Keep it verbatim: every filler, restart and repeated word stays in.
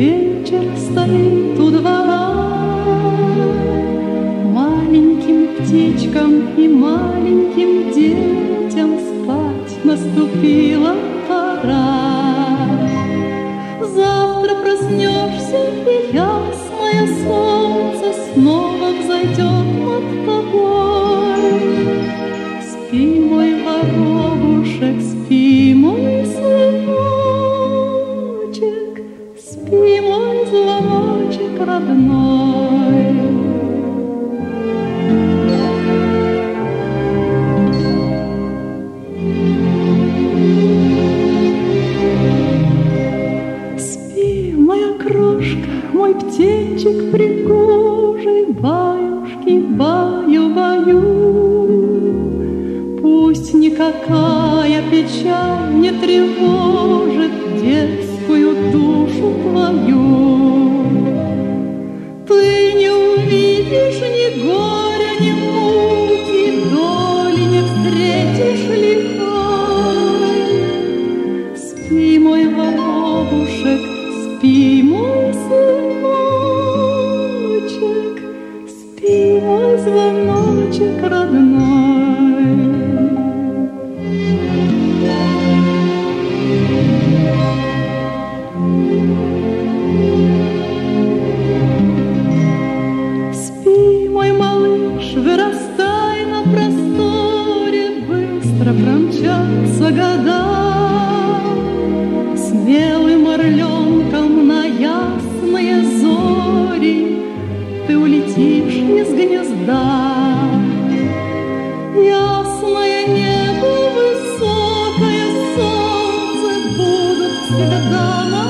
вечер стоит у двора. Маленьким птичкам и маленьким детям спать наступила пора. Завтра проснешься, и ясное солнце снова взойдет над тобой. Спи, мой воробушек, спи, мой сыночек, спи, мой звоночек родной. Спи, моя крошка, мой птенчик пригожий, баюшки, баю-баю. Пусть никакая печаль не тревожит детскую душу твою. Ты не увидишь ни горя, ни муки, доли не встретишь лихой. Спи, мой воробушек, спи, мой сыночек, спи, мой звоночек родной. Спи, мой малыш, вырастай на просторе, быстро промчатся года. Смелым орленком на ясные зори ты улетишь из гнезда. Ясное небо, высокое солнце будут всегда.